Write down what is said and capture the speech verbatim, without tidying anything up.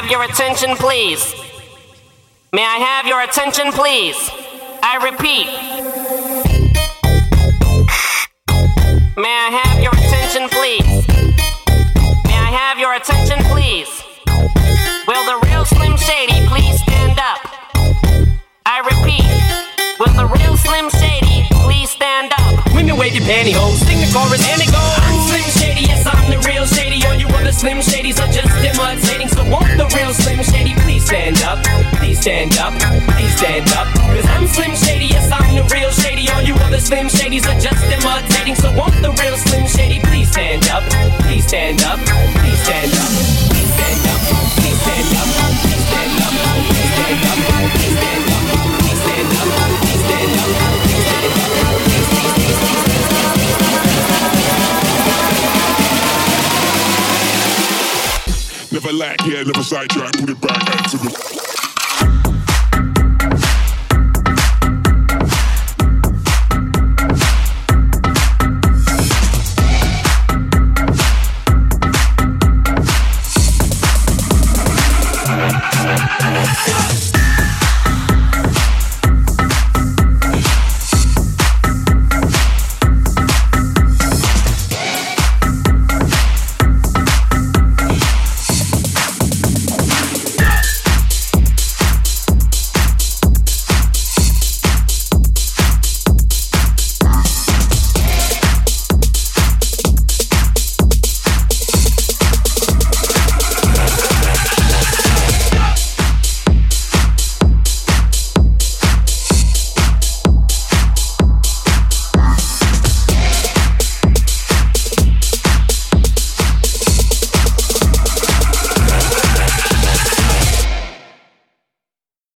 have your attention, please? May I have your attention, please? I repeat. May I have your attention, please? May I have your attention, please? Will the real Slim Shady please stand up? I repeat. Will the real Slim Shady please stand up? Women wave your pantyhose, sing the chorus and it goes. I'm Slim Shady, yes I'm the real Shady. All you other Slim Shadys are just imitating. So won't the real Slim Shady please stand up? Please stand up, please stand up. Cause I'm Slim Shady, yes I'm the real Shady. All you other Slim Shadys are just imitating. So won't the real Slim Shady please stand up? Please stand up, please stand up. Please stand up, please stand up. Please stand up, please stand up. Please stand up, please stand up. Please stand up, please stand up. Never lack, yeah, never sidetrack, put it back into the